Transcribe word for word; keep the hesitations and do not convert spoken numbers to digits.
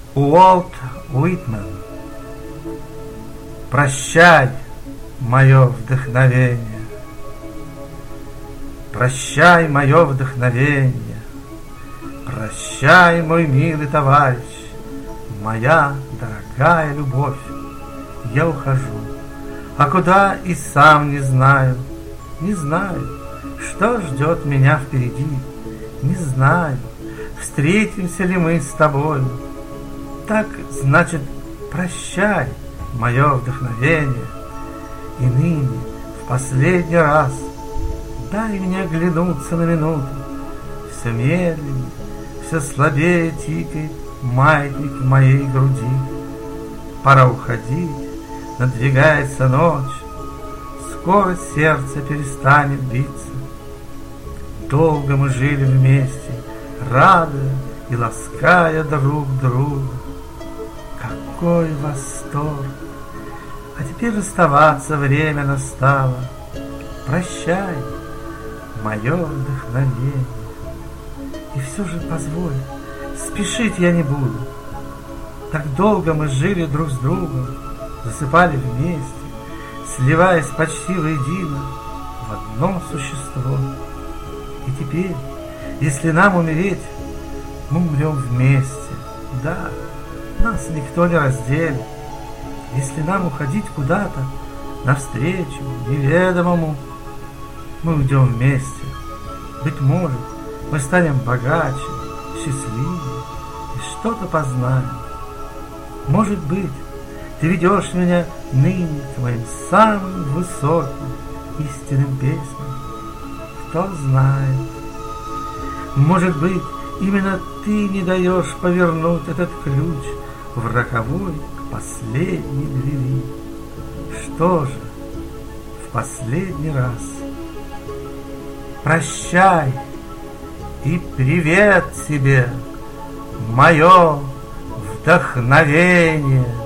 Уолт Уитмен. Прощай, мое вдохновение, прощай, мое вдохновение, прощай, мой милый товарищ, моя дорогая любовь. Я ухожу, а куда и сам не знаю, не знаю, что ждет меня впереди, не знаю, встретимся ли мы с тобой. Так, значит, прощай, мое вдохновение, и ныне, в последний раз, дай мне оглянуться на минуту. Все медленнее, все слабее тикает маятник в моей груди. Пора уходить, надвигается ночь, скоро сердце перестанет биться. Долго мы жили вместе, радуя и лаская друг друга. Какой восторг! А теперь расставаться время настало. Прощай, мое вдохновение. И все же позволь, спешить я не буду. Так долго мы жили друг с другом, засыпали вместе, сливаясь почти воедино в одно существо. И теперь, если нам умереть, мы умрем вместе. Да, нас никто не разделит. Если нам уходить куда-то навстречу неведомому, мы уйдем вместе. Быть может, мы станем богаче, счастливее и что-то познаем. Может быть, ты ведешь меня ныне к моим самым высоким истинным песням. Кто знает. Может быть, именно ты не даешь повернуть этот ключ в роковой последней двери. Что же, в последний раз прощай и привет тебе, мое вдохновение.